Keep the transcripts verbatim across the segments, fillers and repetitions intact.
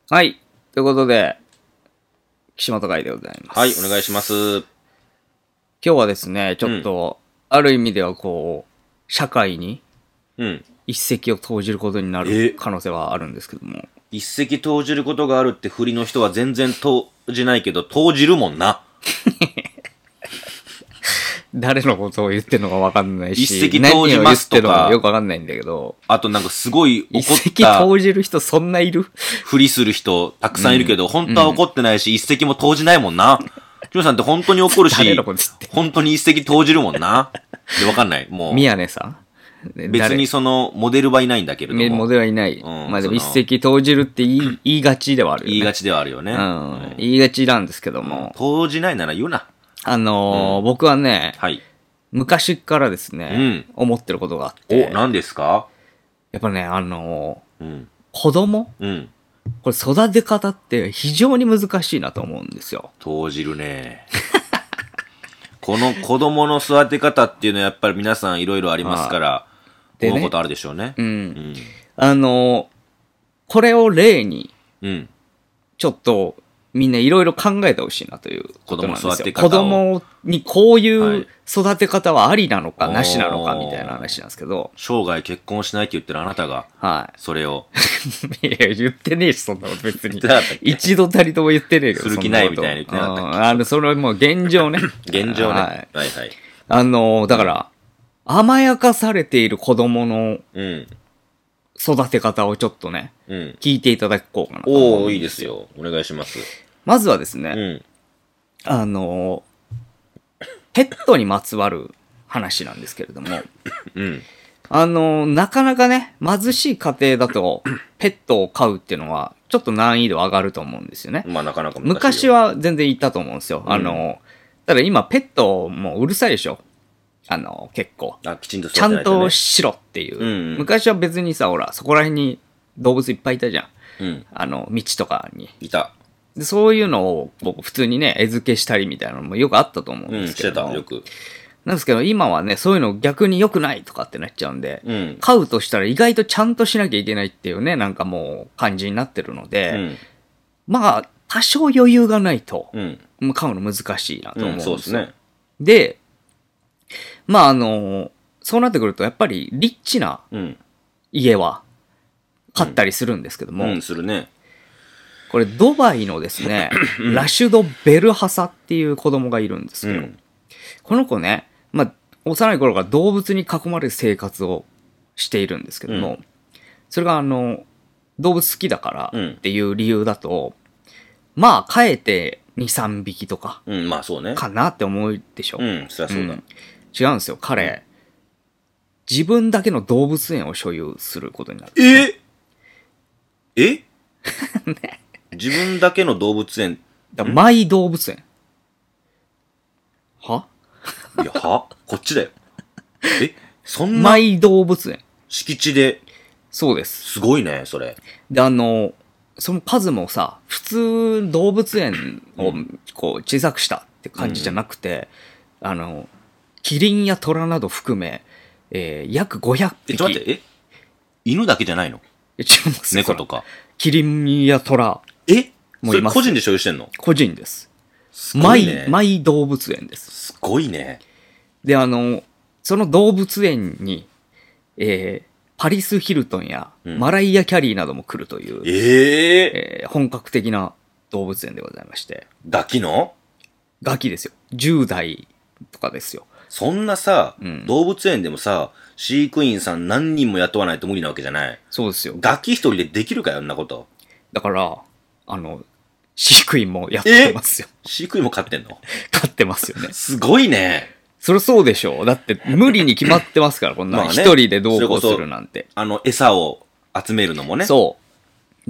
はい。ということで、岸本会でございます。 はい、お願いします。今日はですね、ちょっと、うん、ある意味ではこう、社会に、一石を投じることになる可能性はあるんですけども。 一石投じることがあるって振りの人は全然投じないけど、投じるもんな。 誰のことを言ってるのか分かんないし、 一石投じますとか、 よく分かんないんだけど。 あとなんかすごい怒った。 一石投じる人そんないる？ ふりする人たくさんいるけど、うん、本当は怒ってないし、うん、一石も投じないもんな。ジョーさんって本当に怒るし、本当に一石投じるもんな。で、分かんない。もう。 宮根さん別にその、モデルはいないんだけれども。 モデルはいない。うん、まあでも一石投じるって言い、言いがちではあるよね。 言いがちではあるよね。 うん。うん、言いがちなんですけども。 投じないなら言うな。 あのーうん、僕はね、 はい。 昔からですね、うん、思ってることがあって。 お、何ですか？ やっぱね、あのー、うん、子供、うん、これ育て方って非常に難しいなと思うんですよ。 投じるね。この子供の育て方っていうのはやっぱり皆さんいろいろありますから、思うことあるでしょうね。 うん。うん、あのー、これを例に、うん、ちょっと、みんないろいろ考えてほしいなということなんですよ。子供育て方を。子供にこういう育て方はありなのか、なしなのかみたいな話なんですけど。 生涯結婚しないって言ってるあなたが、はい。それを。 いや、言ってねえし、そんなこと別に。一度たりとも言ってねえけど。 する気ないみたいな言ってなかったっけ？ あの、それはもう現状ね。 現状ね。はい、はいはい。 あの、だから、甘やかされている子供の、うん。育て方をちょっとね、うん、聞いていただこうかなと思うんですよ。 おー、いいですよ。お願いします。 まずはですね、うん、あの、ペットにまつわる話なんですけれども、うん、あの、なかなかね、貧しい家庭だと、ペットを飼うっていうのは、ちょっと難易度上がると思うんですよね。 まあなかなか難しいよ。 昔は全然いたと思うんですよ。うん、あの、ただ今ペットもうるさいでしょ。あの、結構。 あ、きちんとちゃんとしろっていう。うんうん、昔は別にさ、ほら、そこら辺に動物いっぱいいたじゃん。うん、あの、道とかに。 いた。 でそういうのを僕普通にね、餌付けしたりみたいなのもよくあったと思うんですけど。 うん、してた、よく。 なんですけど、今はね、そういうの逆に良くないとかってなっちゃうんで、うん、飼うとしたら意外とちゃんとしなきゃいけないっていうね、なんかもう感じになってるので、うん、まあ、多少余裕がないと、うん、飼うの難しいなと思うんですよ。うん、そうですね。で、まああの、そうなってくると、やっぱりリッチな家は飼ったりするんですけども、 うんうん、するね。 これドバイのですね、ラシュド・ベルハサっていう子供がいるんですけど、うん、この子ね、まあ、幼い頃から動物に囲まれる生活をしているんですけども、うん、それがあの、動物好きだからっていう理由だと、うん、まあ、飼えてに、さんびきとか、 うん、まあそうね。 かなって思うでしょ。 うん、そりゃそうだ。うん、 違うんですよ、彼、自分だけの動物園を所有することになる。 ええね自分だけの動物園。 だマイ動物園。はいや、はこっちだよ。えそんなマイ動物園。 敷地で。 そうです。 すごいね、それ。 で、あの、その数もさ、普通動物園をこう小さくしたって感じじゃなくて、うん、あの、キリンやトラなど含め、えー、約ごひゃくぴき。 え、ちょっと待って、え犬だけじゃないの？ え、違います。 猫とか。 キリンやトラ。 えもういます。それ個人で所有してんの？ 個人です。すごいね。マイ、マイ動物園です。 すごいね。 で、あの、その動物園に、えー、パリス・ヒルトンやマライア・キャリーなども来るという、うん、えーえー、本格的な動物園でございまして。 ガキの？ ガキですよ。じゅう代とかですよ。 そんなさ、うん、動物園でもさ、飼育員さん何人も雇わないと無理なわけじゃない。 そうですよ。 ガキ一人でできるかよ、あんなこと。 だから、あの、飼育員もやってますよ。 飼育員も飼ってんの？ 飼ってますよね。 すごいね。 そりゃそうでしょう。だって無理に決まってますから、こんな一人で同行するなんて。 あの、餌を集めるのもね。 そう。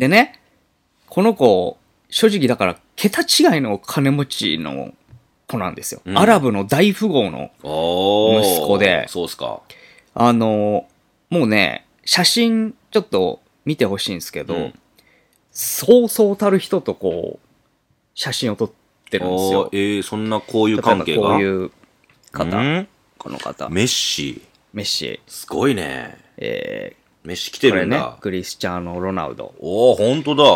でね、この子、正直だから、桁違いの金持ちの子なんですよ。うん、アラブの大富豪の息子で。 そうっすか。 あの、もうね、写真ちょっと見てほしいんですけど、うん、そうそうたる人とこう、写真を撮ってるんですよ。 えー、そんなこういう関係がこういう方。この方。 メッシ。 メッシ。 すごいね。 えー、メッシ来てるんだ。 これね、クリスチャーノ・ロナウド。 おー、ほんとだ。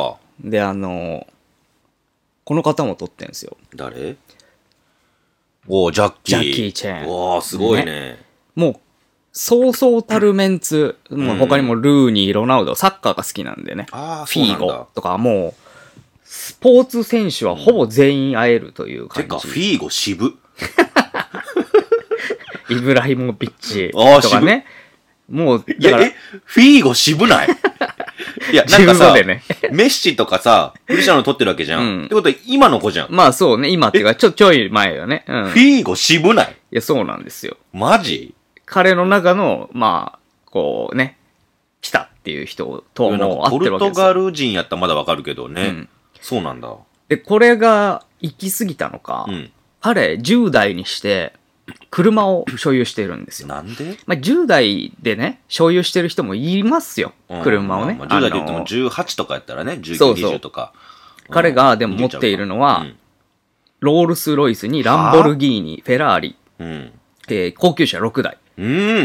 で、あの、この方も撮ってんですよ。 誰？おー、ジャッキー。 ジャッキー・チェーン。 おー、すごいね。 ねもう、そうそうたるメンツ、もう他にもルーニー、ロナウド、サッカーが好きなんでね。 あー、 フィーゴとか、もう、スポーツ選手はほぼ全員会えるという感じ。 てか、フィーゴ渋。 イブラヒモビッチあーとかね。もう、 いや、え、フィーゴ渋ないいや、なんかさ、ね、メッシとかさ、クリスチャンの撮ってるわけじゃん。うん、ってことは、今の子じゃん。 まあそうね、今っていうか、ちょ、ちょい前よね。うん、 フィーゴ渋ない？ いや、そうなんですよ。 マジ？ 彼の中の、まあ、こうね、来たっていう人ともう会ってるわけですよ。 ポルトガル人やったらまだわかるけどね、うん。そうなんだ。 で、これが行き過ぎたのか、うん、彼じゅう代にして、車を所有してるんですよ。 なんで？ まあ、じゅう代でね、所有してる人もいますよ。うん、車をね。 まあ、じゅう代で言ってもじゅうはちとかやったらね、じゅうきゅう、にじゅうとか。 そうそう、彼がでも持っているのは、うん、ロールスロイスにランボルギーニ、フェラーリ、うん、えー、高級車ろくだい。 うん。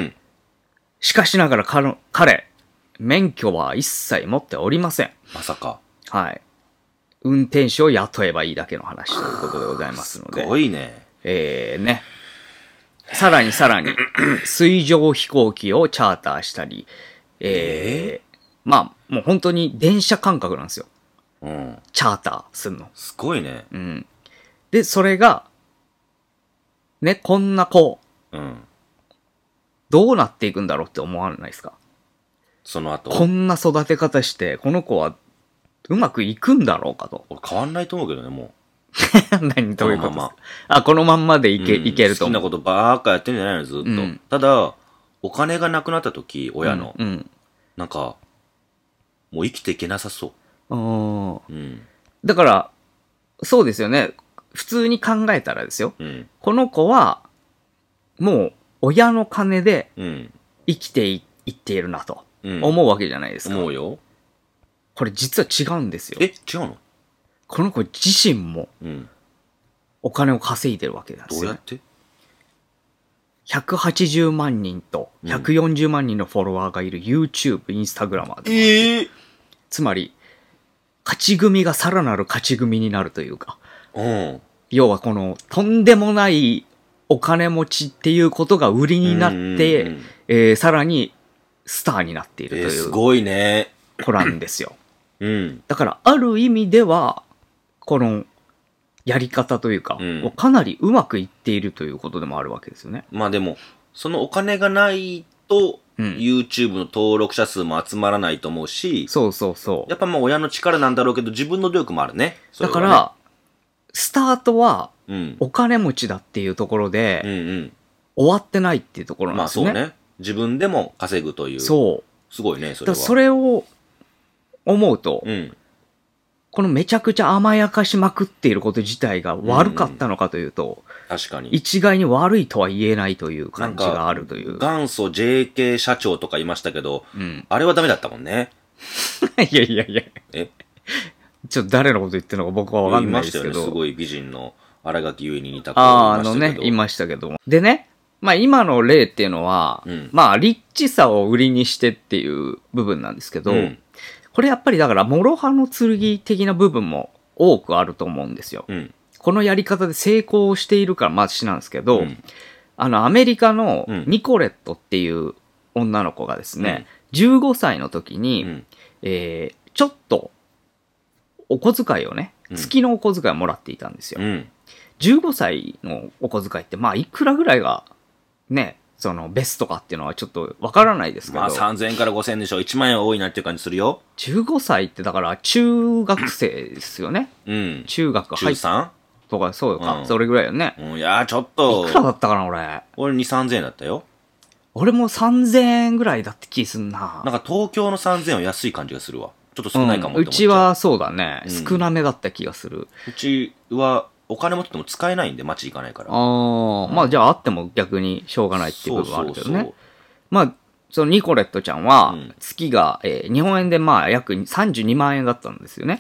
しかしながら彼、彼、免許は一切持っておりません。 まさか。 はい。運転手を雇えばいいだけの話ということでございますので。 すごいね。 えー、ね。さらにさらに、水上飛行機をチャーターしたり、えー、えー、まあ、もう本当に電車感覚なんですよ。 うん。 チャーターすんの。 すごいね。 うん。で、それが、ね、こんな子、 うん。 どうなっていくんだろうって思わないですか？ その後。 こんな育て方して、この子はうまくいくんだろうかと。 俺変わんないと思うけどね、もう。 何どういうことですか？あ、このまんまでいけ、うん、いけると思う。好きなことばーっかやってんじゃないの、ずっと。うん、ただ、お金がなくなった時、親の、うんうん、なんか、もう生きていけなさそう。 うん、だから、そうですよね。普通に考えたらですよ。うん、この子は、もう、親の金で生きて い,、うん、いっているなと思うわけじゃないですか。 思うよ。 これ実は違うんですよ。 え、違うの？ この子自身もお金を稼いでるわけなんですよ、ね。 どうやって？ ひゃくはちじゅうまんにんとひゃくよんじゅうまんにんのフォロワーがいる YouTube、インスタグラマーでも、 えー、 つまり、勝ち組がさらなる勝ち組になるというか、 うん、 要はこのとんでもないお金持ちっていうことが売りになって、うんうんうん、えー、さらにスターになっているという、えー、 すごいね。 子なんですよ。 うん、 だからある意味ではこのやり方というか、うん、かなりうまくいっているということでもあるわけですよね。 まあでもそのお金がないと、うん、YouTube の登録者数も集まらないと思うし、 そうそうそう。 やっぱまあ親の力なんだろうけど自分の努力もあるね。それはね。 だからスタートはお金持ちだっていうところで、 うんうん、 終わってないっていうところなんですね。 まあそうね。自分でも稼ぐという。 そう。 すごいね、それは。 だそれを思うと、 うん、 このめちゃくちゃ甘やかしまくっていること自体が悪かったのかというと、 うん、確かに。 一概に悪いとは言えないという感じがあるという。 元祖 ジェーケー 社長とかいましたけど、うん、あれはダメだったもんね。 いやいやいや。 えちょっと誰のこと言ってるのか僕はわかんないですけど。 いましたよね、すごい美人の新垣結衣に似た子いましたけど。ああ、あのね、いましたけども。でね、まあ今の例っていうのは、うん、まあリッチさを売りにしてっていう部分なんですけど、うん、これやっぱりだから諸刃の剣的な部分も多くあると思うんですよ。うん、このやり方で成功しているからマシなんですけど、うん、あのアメリカのニコレットっていう女の子がですね、うん、じゅうごさいの時に、うん、えー、ちょっとお小遣いをね、月のお小遣いをもらっていたんですよ。うん、じゅうごさいのお小遣いってまあいくらぐらいがね、そのベストかっていうのはちょっとわからないですけど。 まあさんぜんえんからごせんえんでしょ。いちまんえんは多いなっていう感じするよ。 じゅうごさいってだから中学生ですよね。 うん。 中学入っ中さんとかそうか、 うん、 それぐらいよね。 うん、いやーちょっと。 いくらだったかな俺。 俺に、さんぜんえんだったよ。 俺もさんぜんえんぐらいだって気すんな。 なんか東京のさんぜんえんは安い感じがするわ。ちょっと少ないかもって思っちゃう。 うん、うちはそうだね、うん。少なめだった気がする。 うちはお金持ってても使えないんで街行かないから。 ああ、うん、まあじゃああっても逆にしょうがないっていう部分はあるけどね。そうそうそう、まあ、そのニコレットちゃんは月が、うん、えー、日本円でまあ約さんじゅうにまんえんだったんですよね。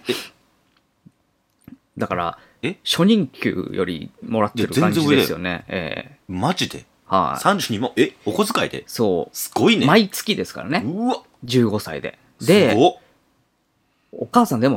だから、 え初任給よりもらってる感じですよね。えー、マジではい、 さんじゅうにまん、え、お小遣いでそう。 すごいね。 毎月ですからね。 うわじゅうごさいで。で、 すごっ。 お母さんでもね、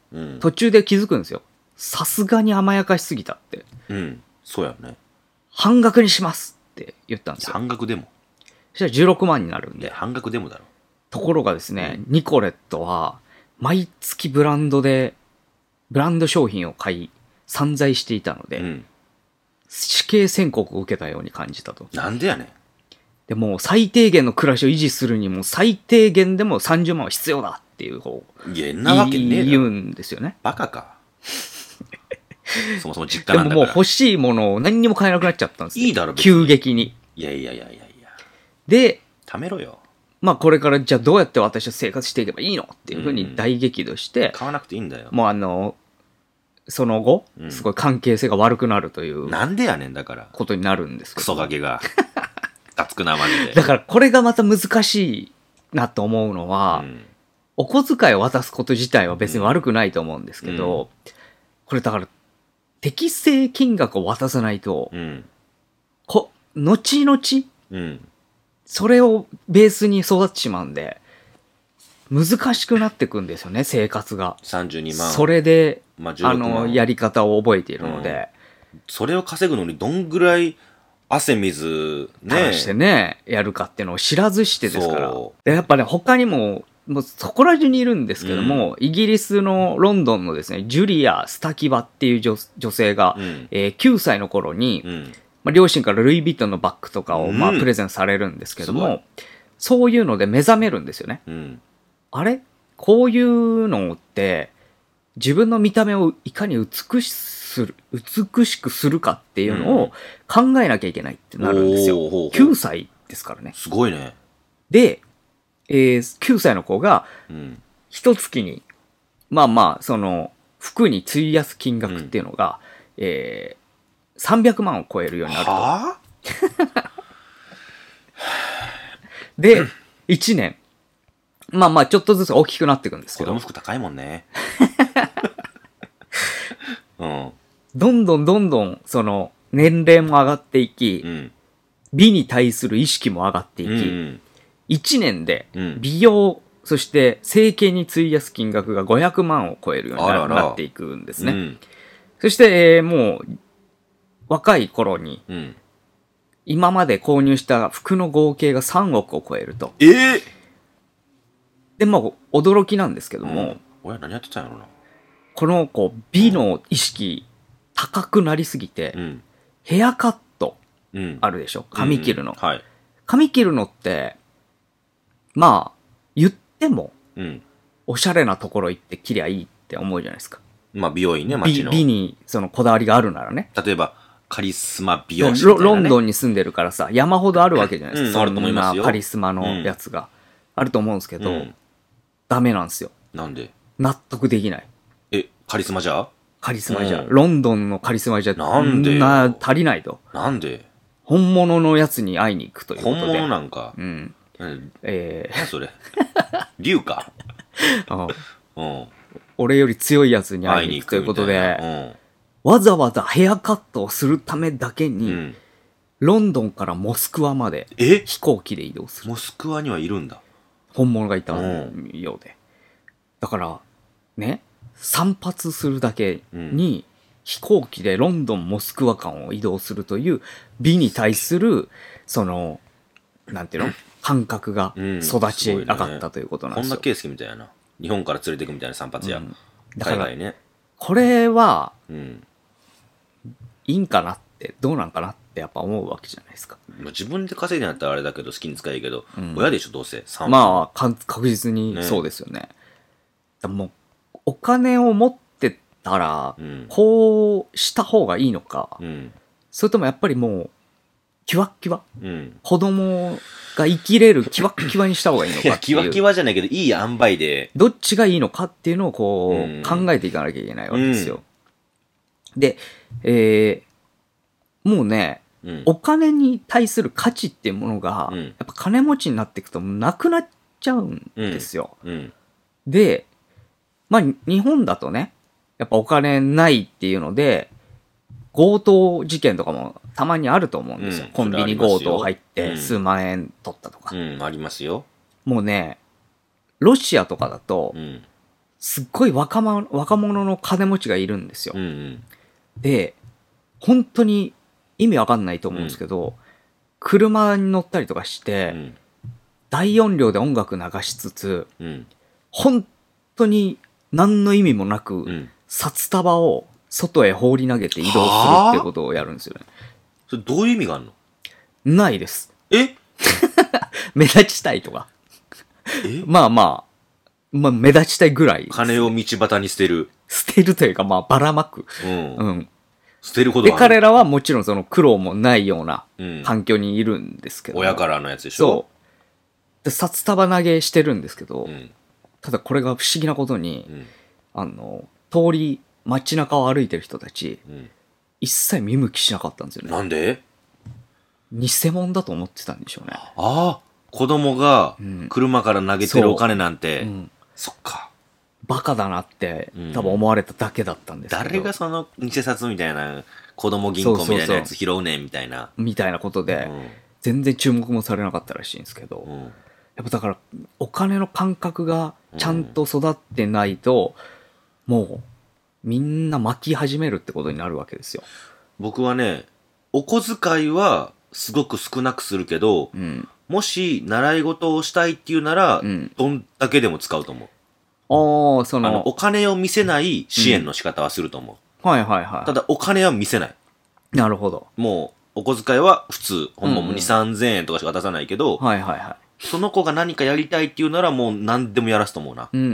うん、 途中で気づくんですよ。さすがに甘やかしすぎたって。 うん。そうやね。 半額にしますって言ったんですよ。 半額でも。 そしたらじゅうろくまんになるんで。 半額でもだろ。 ところがですね、うん、ニコレットは、毎月ブランドで、ブランド商品を買い、散財していたので、うん、死刑宣告を受けたように感じたと。 なんでやねん。 でも、最低限の暮らしを維持するにも、最低限でもさんじゅうまんは必要だっていう方いや、なわけねえだろ。 言うんですよね。 バカか。そもそも実家なんだから。 でももう欲しいものを何にも買えなくなっちゃったんですよ。 いいだろ、別に急激に。 いやいやいやいやいや。 で、 貯めろよ。 まあこれからじゃあどうやって私は生活していけばいいのっていうふうに大激怒して、うん、 買わなくていいんだよ。 もうあの、その後、うん、すごい関係性が悪くなるという。 なんでやねんだから。 ことになるんですけど。 クソガキが。たつくな、マジで。 だからこれがまた難しいなと思うのは、うん、お小遣いを渡すこと自体は別に悪くないと思うんですけど、うん、これだから適正金額を渡さないと、うん、こ後々、うん、それをベースに育ってしまうんで、難しくなってくんですよね、生活が。 さんじゅうにまん。 それで、 まあ、じゅうろくまん。 あの、やり方を覚えているので、 うん。それを稼ぐのにどんぐらい汗水ね。 垂らしてね、やるかっていうのを知らずしてですから。でやっぱね、他にも、もうそこら中にいるんですけども、うん、イギリスのロンドンのですね、ジュリア・スタキバっていう 女, 女性が、うん、えー、きゅうさいの頃に、うんまあ、両親からルイ・ヴィトンのバッグとかを、まあ、プレゼントされるんですけども、うん、そういうので目覚めるんですよね。うん、あれこういうのって、自分の見た目をいかに美しする、美しくするかっていうのを考えなきゃいけないってなるんですよ。うん、きゅうさいですからね。 すごいね。で、 えー、きゅうさいの子が、一月に、まあまあ、その、服に費やす金額っていうのが、うん、えー、さんびゃくまんを超えるようになると。 はぁで、いちねん。まあまあ、ちょっとずつ大きくなっていくんですけど。 子供服高いもんね。うん。 どんどんどんどん、その、年齢も上がっていき、うん、美に対する意識も上がっていき、うん、いちねんで美容、うん、そして整形に費やす金額がごひゃくまんを超えるように な, ららなっていくんですね。うん、そして、えー、もう、若い頃に、うん、今まで購入した服の合計がさんおくを超えると。 えー、 で、まあ、驚きなんですけども、うん、 親何やってたんやろな。 この、こう、美の意識、高くなりすぎて、うん、ヘアカット、あるでしょ、うん、髪切るの、 うんはい。 髪切るのって、まあ、言っても、うん、おしゃれなところ行って切りゃいいって思うじゃないですか。 まあ、美容院ね、街の。 美、美に、その、こだわりがあるならね。 例えば、カリスマ美容師みたいな、ね、 ロ, ロンドンに住んでるからさ、山ほどあるわけじゃないですか。 うん、あると思いますよ。 カリスマのやつが、あると思うんですけど、うん、ダメなんですよ。 なんで？ 納得できない。 え、カリスマじゃ？ カリスマじゃ、うん、ロンドンのカリスマじゃ、 なんでな足りないと。 なんで？ 本物のやつに会いに行くということで。 本物なんか。 うん。 うん、 えー、 何それ？竜か。 うん。俺より強いやつに会いに行くということで、うん、わざわざヘアカットをするためだけに、うん、ロンドンからモスクワまで飛行機で移動する。 モスクワにはいるんだ。 本物がいたようで。だから、ね、散髪するだけに、飛行機でロンドン、モスクワ間を移動するという美に対する、その、なんていうの感覚が育ち上がったということなんですよ。 こんなケースみたいな。日本から連れていくみたいな散髪や。うん、 だから、 海外ね、 これは、うん、いいんかなって、どうなんかなってやっぱ思うわけじゃないですか。 自分で稼いでんやったらあれだけど、好きに使えいいけど、うん、親でしょ、どうせ。 まあ、確実にそうですよね。ねもう、お金を持ってたら、うん、こうした方がいいのか、うん、それともやっぱりもう、キワッキワ、うん、子供が生きれるキワッキワにした方がいいのかっていう。いや、 キワッキワじゃないけど、いい塩梅で。 どっちがいいのかっていうのをこう、うん、考えていかなきゃいけないわけですよ。うん、で、えー、もうね、うん、お金に対する価値っていうものが、うん、やっぱ金持ちになっていくとなくなっちゃうんですよ。うんうん、で、まあ、日本だとね、やっぱお金ないっていうので、強盗事件とかもたまにあると思うんですよ。うん、コンビニ強盗入って数万円取ったとか。 うん、うん、ありますよ。 もうね、ロシアとかだと、うん、 すっごい若者若者の金持ちがいるんですよ。 うんうん、 で、本当に意味わかんないと思うんですけど、うん、車に乗ったりとかして、うん、大音量で音楽流しつつ、うん、本当に何の意味もなく、うん、札束を外へ放り投げて移動するっていうことをやるんですよね。 それどういう意味があるの？ ないです。 え目立ちたいとか。えまあまあ、まあ目立ちたいぐらい、ね。 金を道端に捨てる。 捨てるというかまあばらまく。 うん。うん、捨てることで、彼らはもちろんその苦労もないような環境にいるんですけど。 うん、親からのやつでしょ？ そう。で、札束投げしてるんですけど、うん、ただこれが不思議なことに、うん、あの、通り、街中を歩いてる人たち、うん、一切見向きしなかったんですよね。 なんで？ 偽物だと思ってたんでしょうね。 ああ、子供が車から投げてるお金なんて、うんうん、そっか。 バカだなって多分思われただけだったんですけど、 うん、誰がその偽札みたいな子供銀行みたいなやつ拾うねんみたいな。そうそうそうみたいなことで、うん、全然注目もされなかったらしいんですけど、うん、やっぱだからお金の感覚がちゃんと育ってないと、うん、もうみんな巻き始めるってことになるわけですよ。 僕はね、お小遣いはすごく少なくするけど、うん、もし習い事をしたいっていうなら、うん、どんだけでも使うと思う。 ああ、そのあのお金を見せない支援の仕方はすると思う。 うん、はいはいはい。 ただお金は見せない。 なるほど。 もうお小遣いは普通、ほんまもに、さんぜんえんとかしか出さないけど、 はいはいはい。 その子が何かやりたいっていうならもう何でもやらすと思うな。 うんうんうん。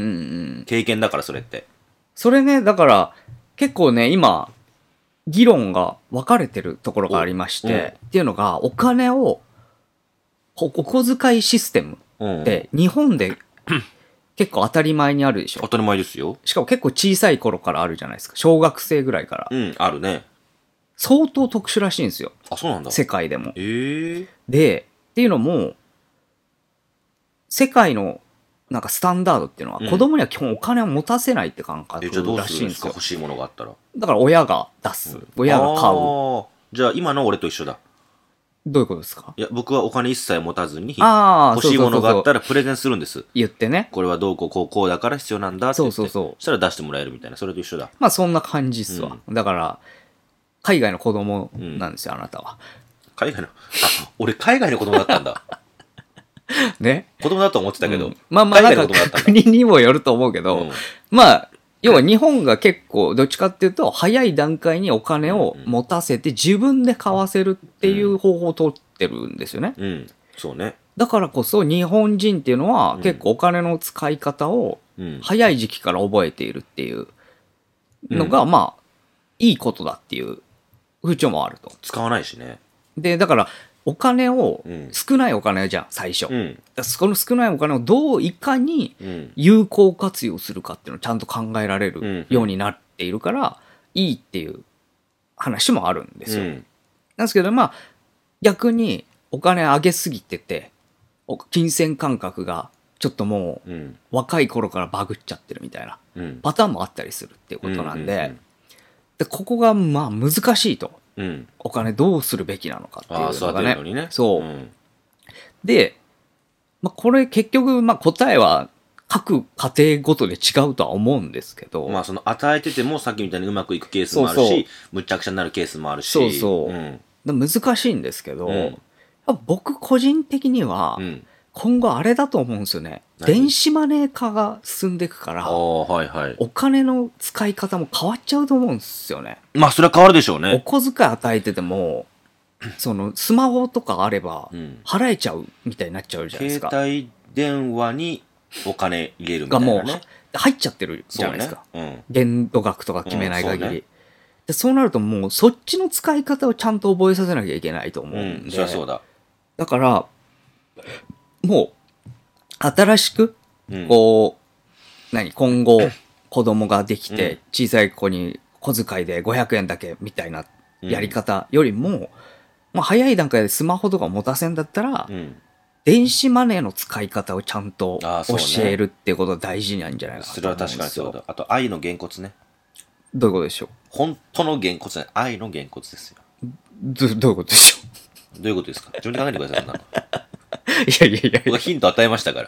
経験だからそれって。 それね、だから結構ね、今、議論が分かれてるところがありまして、っていうのが、お金を、お小遣いシステムって日本で結構当たり前にあるでしょ。 当たり前ですよ。 しかも結構小さい頃からあるじゃないですか。小学生ぐらいから。 うん、あるね。 相当特殊らしいんですよ。 あ、そうなんだ。 世界でも。 えー、 で、っていうのも、世界のなんかスタンダードっていうのは、子供には基本お金を持たせないって感覚らしいんですよ。 え、じゃあどうするんですか？欲しいものがあったら。 だから親が出す。うん、親が買う。 じゃあ今の俺と一緒だ。 どういうことですか？ いや、僕はお金一切持たずに、欲しいものがあったらプレゼンするんです。 言ってね。 これはどうこうこうこうだから必要なんだって言って。 そうそうそう。 そしたら出してもらえるみたいな。それと一緒だ。 まあそんな感じっすわ。うん、だから、海外の子供なんですよ、うん、あなたは。 海外の、あ、俺海外の子供だったんだ。 ね。 子供だと思ってたけど。うん、 まあまあ、なんか国にもよると思うけど、うん、まあ、要は日本が結構どっちかっていうと早い段階にお金を持たせて自分で買わせるっていう方法を取ってるんですよね。 うん、うん、そうね。 だからこそ日本人っていうのは結構お金の使い方を早い時期から覚えているっていうのがまあいいことだっていう風潮もあると。 使わないしね。 で、だからお金を、少ないお金じゃん、最初。うん、その少ないお金をどういかに有効活用するかっていうのをちゃんと考えられるようになっているから、いいっていう話もあるんですよ。うん、なんですけど、まあ、逆にお金上げすぎてて、金銭感覚がちょっともう若い頃からバグっちゃってるみたいなパターンもあったりするっていうことなんで、でここがまあ難しいと。うん、お金どうするべきなのかっていうのがね。 あ、そうね。 そう。うん、で、まあ、これ結局、まあ、答えは各家庭ごとで違うとは思うんですけど。 まあ、その与えててもさっきみたいにうまくいくケースもあるし、そうそうむちゃくちゃになるケースもあるし。 そうそう。うん、難しいんですけど、うん、僕個人的には、うん今後あれだと思うんですよね。電子マネー化が進んでいくから、 はいはい、 お金の使い方も変わっちゃうと思うんですよね。 まあそれは変わるでしょうね。 お小遣い与えてても、そのスマホとかあれば払えちゃうみたいになっちゃうじゃないですか。 携帯電話にお金入れるみたいなね。がもう入っちゃってるじゃないですか。 そうね、 うん、限度額とか決めない限り、うんそうね、で。そうなるともうそっちの使い方をちゃんと覚えさせなきゃいけないと思うんで。うん、 そりゃそうだ。 だから、もう、新しく、こう、うん、何、今後、子供ができて、小さい子に小遣いでごひゃくえんだけみたいなやり方よりも、うん、まあ、早い段階でスマホとか持たせんだったら、うん、電子マネーの使い方をちゃんと教えるっていうことが大事なんじゃないかなと思うんですよ。 それは確かにそうだ。あと、愛のげんこつね。 どういうことでしょう？ 本当のげんこつね。愛のげんこつですよ。 ど、どういうことでしょうどういうことですか？自分で考えてください、そんなの。 いやいやいや。 僕はヒント与えましたから。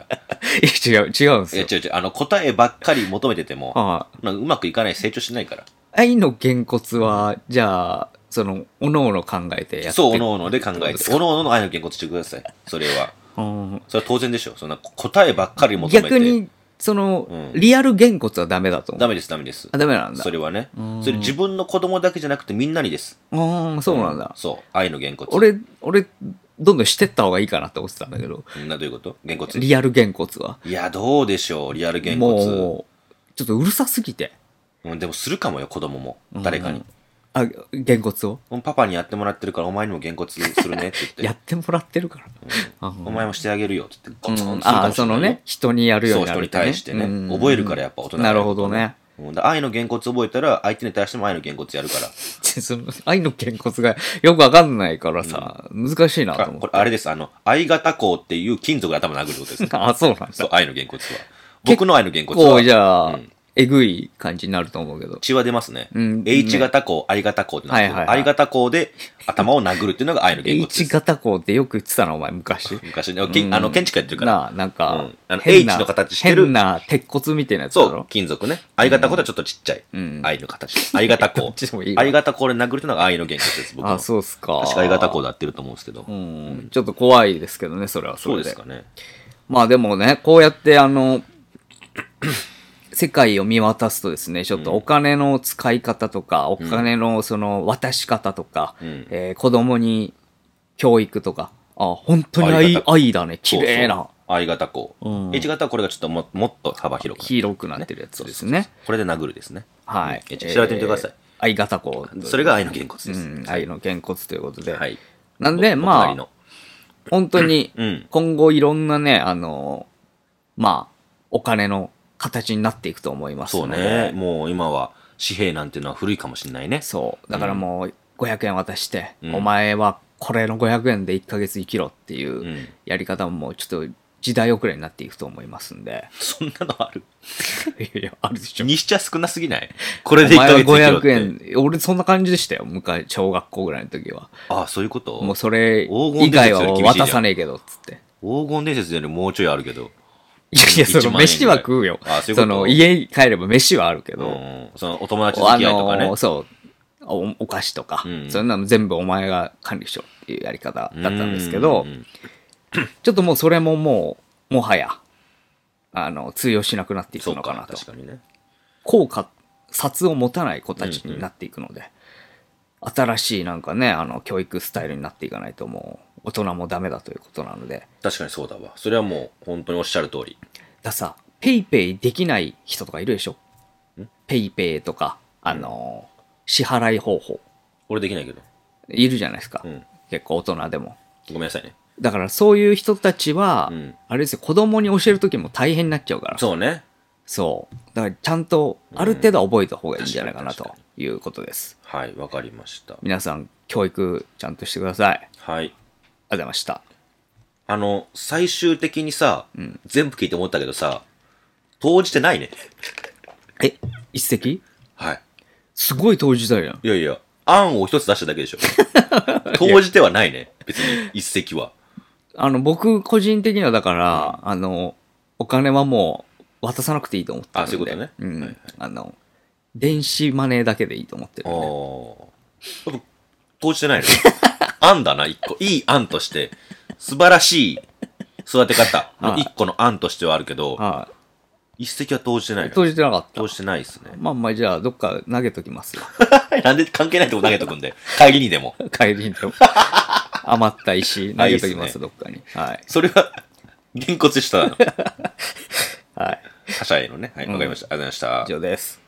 いや違う、違うんですいや、 よ。 違う違う。あの、答えばっかり求めてても、 はなんかうまくいかない、成長しないから。 愛のげんこつは、じゃあ、その、おのおの考えてやってそう、おのおので考えて。 どうですかおのおのの愛のげんこつしてください。それは。 うんそれは当然でしょ。そんな答えばっかり求めて。 逆に、その、 うんリアルげんこつはダメだと思う。 ダメです、ダメです。 あ、ダメなんだ。 それはねうん。 それ自分の子供だけじゃなくてみんなにです。 ああ、そうなんだ。 そう。愛のげんこつ。 俺、俺、どんどんしてった方がいいかなって思ってたんだけど、 な、どういうことげんこつ。 リアルげんこつは。 いや、どうでしょう、リアルげんこもう、ちょっとうるさすぎて。 つ。うんでもするかもよ、子供も。誰かに。 あ、げんこつをパパにやってもらってるからお前にもげんこつするねって言って。 やってもらってるから。あお前もしてあげるよって言って、ゴツンうんするかあ、 もしれないよ。 そのね、人にやるようそう、人にになるってね対してね。 うん覚えるからやっぱ大人がやるなるほどね。 うんだ愛のげんこつ覚えたら、相手に対しても愛のげんこつやるから。 その愛のげんこつがよくわかんないからさ、難しいなとあ、 思って。 これあれです。あの、愛型鋼っていう金属で頭殴るってことです。 あ、そうなんだ。 そう、愛のげんこつは。僕の愛のげんこつは。 こう、じゃあ、 うんえぐい感じになると思うけど。 血は出ますね。 うん H 型鋼、I 型鋼ってなってるはいはいはい I 型鋼で頭を殴るっていうのが愛のげんこつで H す。 型こうってよく言ってたな、お前、昔。 昔ね、けんあの、建築やってるから。 なあ、なんか、 うんあの変な H の形してる変な鉄骨みたいなやつだそうろ、。 金属ね。I 型鋼とはちょっとちっちゃい。 ん愛の形。愛型鋼どっちでもいい。わ愛型鋼で殴るっていうのが愛のげんこつです、僕の。 あ、そうっすか。 確か愛型鋼で合ってると思うんですけど。 うん。ちょっと怖いですけどね、それはそそうれで。 ですかね。 まあでもね、こうやってあの、世界を見渡すとですね、ちょっとお金の使い方とか、お金のその渡し方とか、 んえー子供に教育とか、あ、本当に愛愛型愛だね、綺麗なそうそう。愛型鋼。 うん H 型はこれがちょっとももっと幅広く。 広くなってるやつですね。 これで殴るですね。 はい。 え調べてみてください。 えー愛型こう。 それが愛のげんこつです。 うん、愛のげんこつということで。 はい。 なんで、 おまあお隣の、 本当にうん、 今後いろんなね、あの、まあ、お金の形になっていくと思いますそうので。 ね。もう今は紙幣なんていうのは古いかもしれないね。 そう。だからもう、ごひゃくえん渡して、 うんお前はこれのごひゃくえんでいっかげつ生きろっていうんやり方ももうちょっと時代遅れになっていくと思いますんで。 そんなのあるいやいや、あるでしょ。 にしちゃ少なすぎないこれで1ヶお前は500 月生きろって。 円。俺そんな感じでしたよ。昔、小学校ぐらいの時は。 ああ、そういうこともうそれ黄以外は金伝説より厳しいじゃん渡さねえけど、つって。 黄金伝説よりもうちょいあるけど。 いやいや、そのいちまん円ぐらい飯は食うよ。 あそういうことその家に帰れば飯はあるけうど、 ん。そのお友達付あき合いとかねの、。そう、おお菓子とか、 うんそういうのも全部お前が管理しろっていうやり方だったんですけどうん、うんちょっともうそれももう、もはや、あの、通用しなくなっていくそうか、 のかなと。 確かにね。 効果、札を持たない子たちになっていくので、新しいなんかね、あの、教育スタイルになっていかないともう、大人もダメだということなので、 確かにそうだわ。それはもう本当におっしゃる通り。 ださ、ペイペイできない人とかいるでしょペイペイとか、あの、支払い方法、 俺できないけど。 いるじゃないですか。 うん結構大人でも。 ごめんなさいね。 だからそういう人たちは、 うんあれですよ、子供に教えるときも大変になっちゃうから。 そうね。 そう。だからちゃんと、ある程度は覚えた方がいいんじゃないかなと確かいうことです。 はい、わかりました。 皆さん、教育ちゃんとしてください。ありがとうはい。 ございました。 あの、最終的にさ、全部聞いて思ったけどさ、投じてないね。 え、一石はい。 すごい当時だよ。 いやいや、案を一つ出しただけでしょ。投じてはないね。別に、一石は。 あの、僕、個人的にはだから、あの、お金はもう渡さなくていいと思ってるんで。 あそういうことねうん。 はいはいあの、電子マネーだけでいいと思ってるああ。 んで。 ちょっと投じてないね。案だな、一個。いい案として、素晴らしい育て方の一個の案としてはあるけど、 は一石は投じてないい。 ね。 投じてなかった投。じてないですね。 まあまあ、じゃあ、どっか投げときますよ。 なんで関係ないとこ投げとくんで。帰りにでも。 帰りにでも。余った石投げときます、 あいいっすねどっかに。はい。 それは、げんこつしたの。 はい。 他者へのね。はい、わかりました。ありがとうございました以。上です。